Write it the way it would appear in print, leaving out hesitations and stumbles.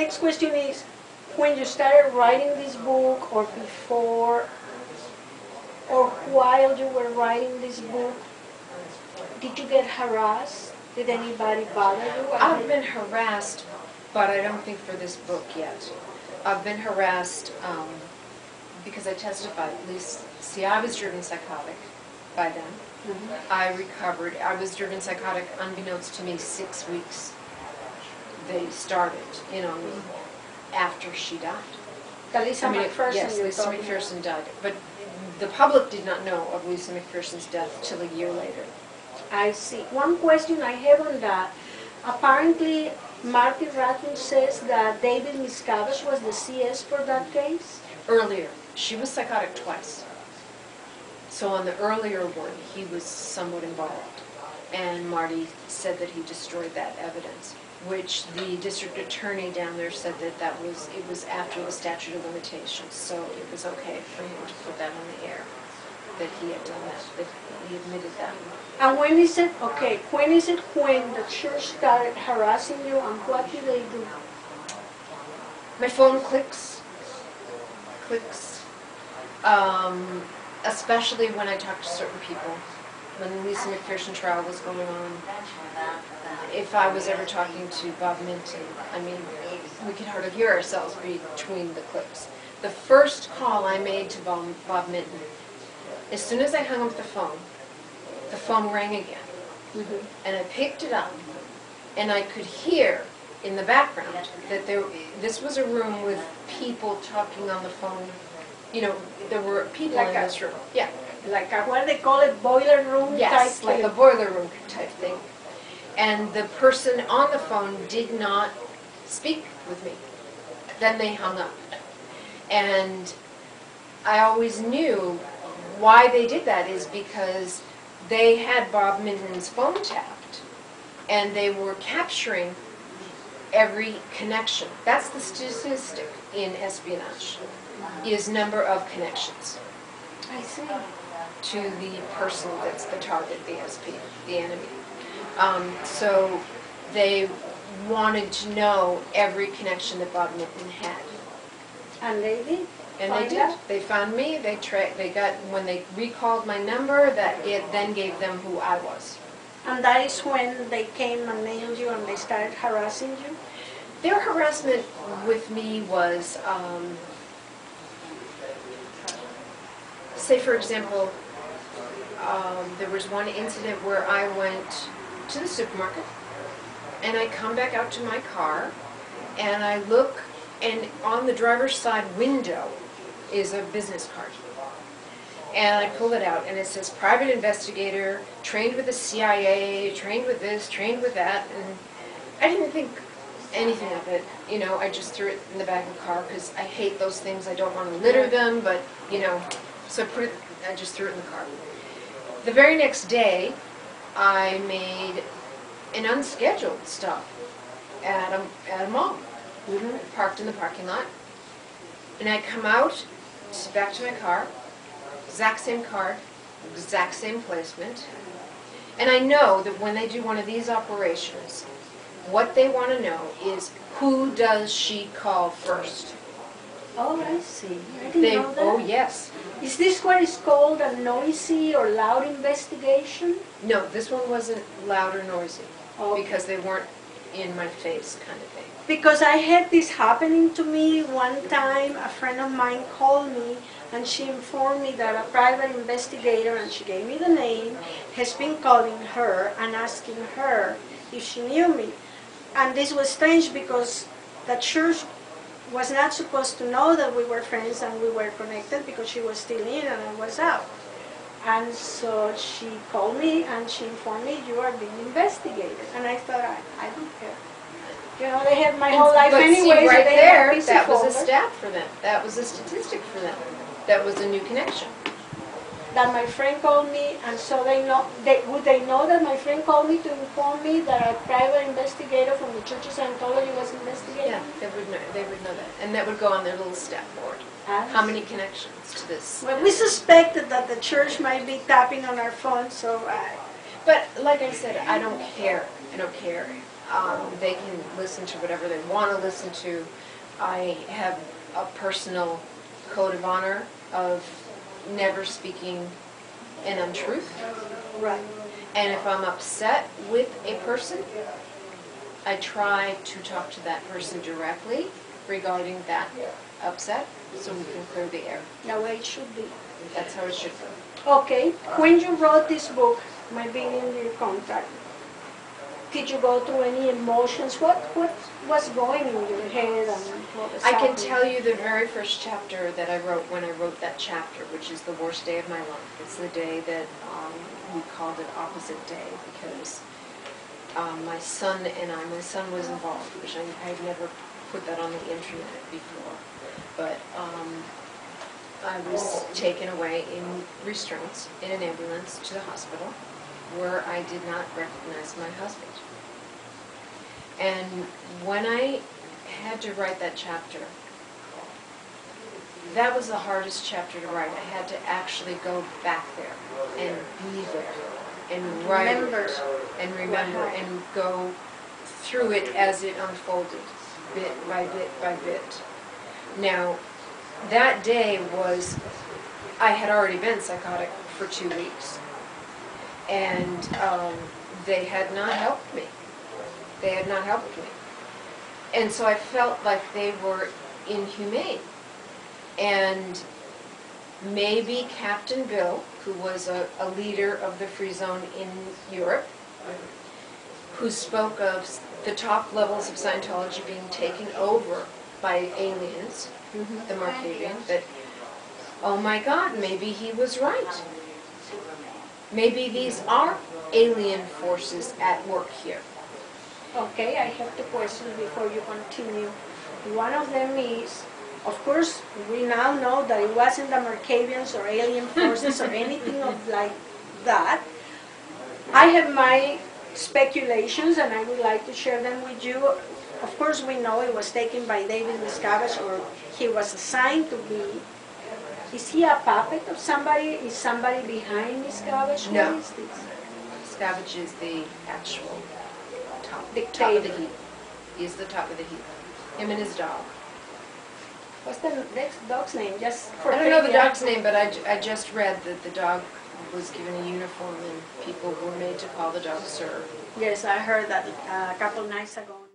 next question is, when you started writing this book, or before, or while you were writing this book, did you get harassed? Did anybody bother you? I've been harassed, but I don't think for this book yet. I've been harassed because I testified. At least, see, I was driven psychotic by then. I recovered. I was driven psychotic, unbeknownst to me, 6 weeks. They started, after she died. Lisa McPherson. Yes, Lisa McPherson died. But the public did not know of Lisa McPherson's death till a year later. I see. One question I have on that. Apparently, Martin Ratton says that David Miscavige was the CS for that case? Earlier. She was psychotic twice. So on the earlier one, he was somewhat involved. And Marty said that he destroyed that evidence, which the district attorney down there said that it was after the statute of limitations, so it was okay for him to put that on the air, that he had done that he admitted that. And when is it when the church started harassing you, and what did they do? My phone clicks, especially when I talk to certain people. When the Lisa McPherson trial was going on, if I was ever talking to Bob Minton, we could hardly hear ourselves between the clicks. The first call I made to Bob Minton, as soon as I hung up the phone rang again. And I picked it up, and I could hear in the background that this was a room with people talking on the phone. There were people in this room. Yeah. Like what they call it, boiler room yes, type like a boiler room type thing. And the person on the phone did not speak with me. Then they hung up. And I always knew why they did that is because they had Bob Minton's phone tapped, and they were capturing every connection. That's the statistic in espionage, is number of connections. I see. To the person that's the target, the SP, the enemy. So they wanted to know every connection that Bob Minton had. And they did. And they did. They found me. They got, when they recalled my number, then gave them who I was. And that is when they came and nailed you and they started harassing you? Their harassment with me was, say for example, there was one incident where I went to the supermarket, and I come back out to my car, and I look, and on the driver's side window is a business card. And I pull it out, and it says, private investigator, trained with the CIA, trained with this, trained with that, and I didn't think anything of it. I just threw it in the back of the car, because I hate those things. I don't want to litter them, but, so I just threw it in the car. The very next day, I made an unscheduled stop at a mall. Parked in the parking lot. And I come out, back to my car, exact same card, exact same placement. And I know that when they do one of these operations, what they want to know is, who does she call first? Oh, I see. I didn't know that. Oh, yes. Is this what is called a noisy or loud investigation? No, this one wasn't loud or noisy, Okay. because they weren't in my face kind of thing. Because I had this happening to me one time. A friend of mine called me, and she informed me that a private investigator, and she gave me the name, has been calling her and asking her if she knew me. And this was strange because the church was not supposed to know that we were friends and we were connected, because she was still in and I was out. And so she called me and she informed me, you are being investigated. And I thought, I don't care. They had my whole life anyway. See, right there, that was a stat for them. That was a statistic for them. That was a new connection. That my friend called me, and so would they know that my friend called me to inform me that a private investigator from the Church of Scientology was investigating? Yeah, they would know that. And that would go on their little stat board. How many connections to this? Well, we suspected that the church might be tapping on our phone, so But like I said, I don't care. I don't care. They can listen to whatever they want to listen to. I have a personal code of honor of never speaking an untruth. Right. And if I'm upset with a person, I try to talk to that person directly regarding that upset so we can clear the air. The way it should be. That's how it should be. Okay, when you wrote this book, My Billion Year Contract, did you go through any emotions? What was going in your head and what was I can happening? tell you the very first chapter that I wrote when I wrote that chapter, which is the worst day of my life. It's the day that we called it Opposite Day because my son was involved, which I had never put that on the internet before. But I was taken away in restraints in an ambulance to the hospital where I did not recognize my husband. And when I had to write that chapter, that was the hardest chapter to write. I had to actually go back there and be there and write it and remember and go through it as it unfolded, bit by bit by bit. Now, that day I had already been psychotic for 2 weeks. And they had not helped me. They had not helped me. And so I felt like they were inhumane. And maybe Captain Bill, who was a leader of the Free Zone in Europe, who spoke of the top levels of Scientology being taken over by aliens, the Markavian, that, oh my God, maybe he was right. Maybe these are alien forces at work here. Okay, I have two questions before you continue. One of them is, of course, we now know that it wasn't the Markavians or alien forces or anything like that. I have my speculations and I would like to share them with you. Of course, we know it was taken by David Miscavige, or he was assigned to be. Is he a puppet of somebody? Is somebody behind Miscavige? No. What is this? Miscavige is the actual top of Dictator. the heap. He is the top of the heap. Him and his dog. What's the next dog's name? Just for I don't know the trivia. dog's name, but I just read that the dog was given a uniform and people were made to call the dog Sir. Yes, I heard that a couple nights ago.